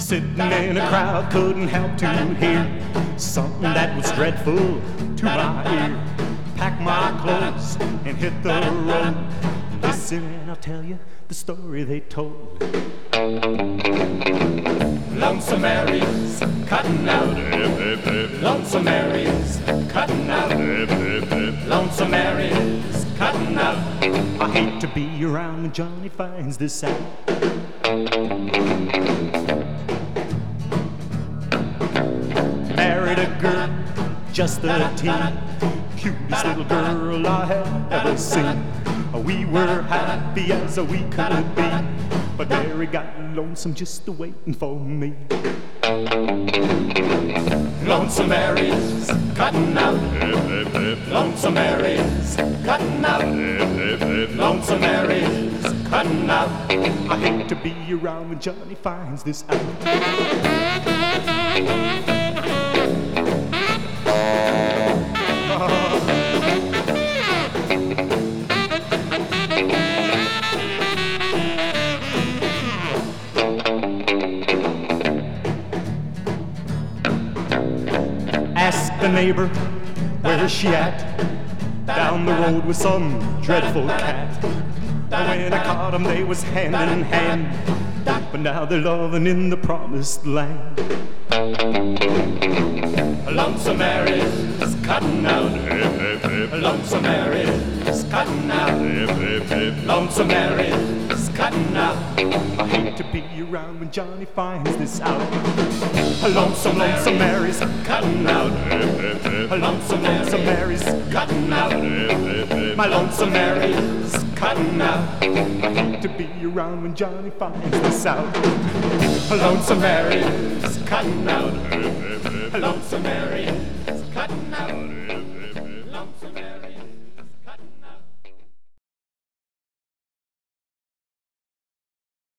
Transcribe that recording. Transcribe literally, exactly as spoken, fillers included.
Sitting in a crowd, couldn't help to hear something that was dreadful to my ear. Packed my clothes and hit the road. Listen and I'll tell you the story they told. Lonesome Mary's cutting out. Lonesome Mary's cutting out. Lonesome Mary's cutting out. I hate to be around when Johnny finds this out. Married a girl, just thirteen, cutest little girl I have ever seen. We were happy as we could be, but Mary got lonesome just waiting for me. Lonesome Mary's cutting out. Lonesome Mary's cutting out. Lonesome Mary's cutting out. I hate to be around when Johnny finds this out. Ask the neighbor, where's she at? Down the road with some dreadful cat. When I caught them, they was hand in hand, but now they're loving in the promised land. Lonesome Mary's cutting out. Lonesome Mary's cutting out. Lonesome Mary's cutting out. I hate to be around when Johnny finds this out. Lonesome, lonesome Mary's cutting out. Lonesome, lonesome Mary's cutting out. My lonesome Mary's cutting out. I hate to be around when Johnny finds this out. Lonesome Mary's cutting out. Lonesome Mary.